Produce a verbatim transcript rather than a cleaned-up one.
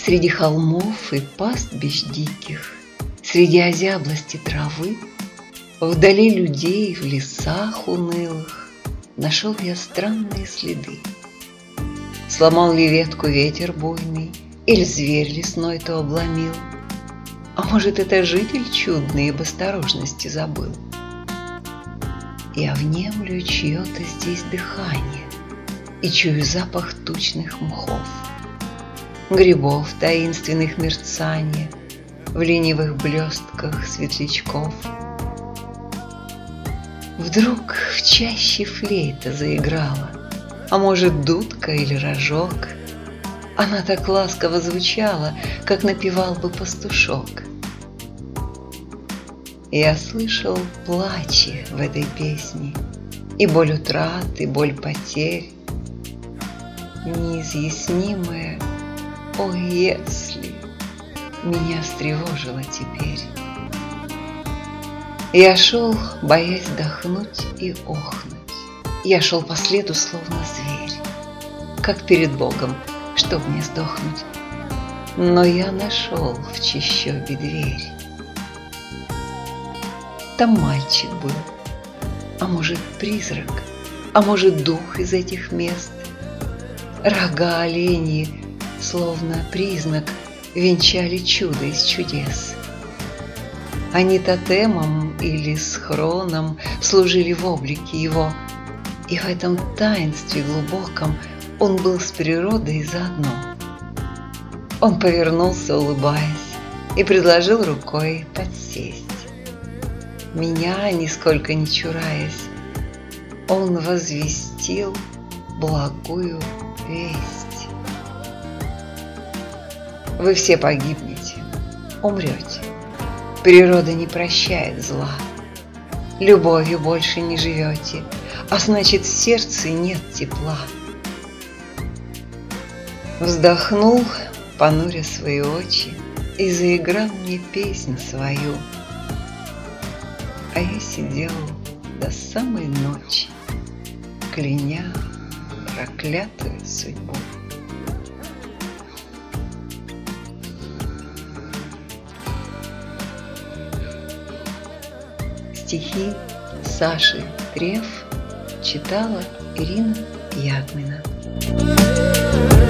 Среди холмов и пастбищ диких, среди озяблости травы, вдали людей в лесах унылых нашел я странные следы. Сломал ли ветку ветер буйный, или зверь лесной то обломил, а может, это житель чудный об осторожности забыл. Я внемлю чье-то здесь дыхание и чую запах тучных мхов, грибов таинственных мерцания в ленивых блестках светлячков. Вдруг в чаще флейта заиграла, а может, дудка или рожок. Она так ласково звучала, как напевал бы пастушок. Я слышал плачи в этой песне, и боль утрат, и боль потерь, неизъяснимая «Ой, если» меня встревожило теперь. Я шел, боясь вдохнуть и охнуть. Я шел по следу, словно зверь, как перед Богом, чтоб мне сдохнуть. Но я нашел в чащобе дверь. Там мальчик был, а может, призрак, а может, дух из этих мест. Рога оленьи, словно признак, венчали чудо из чудес. Они тотемом или схроном служили в облике его, и в этом таинстве глубоком он был с природой заодно. Он повернулся, улыбаясь, и предложил рукой подсесть. Меня, нисколько не чураясь, он возвестил благую весть. Вы все погибнете, умрете. Природа не прощает зла. Любовью больше не живете, а значит, в сердце нет тепла. Вздохнул, понуря свои очи, и заиграл мне песню свою. А я сидел до самой ночи, кляня проклятую судьбу. Стихи Саши Треф читала Ирина Ягмина.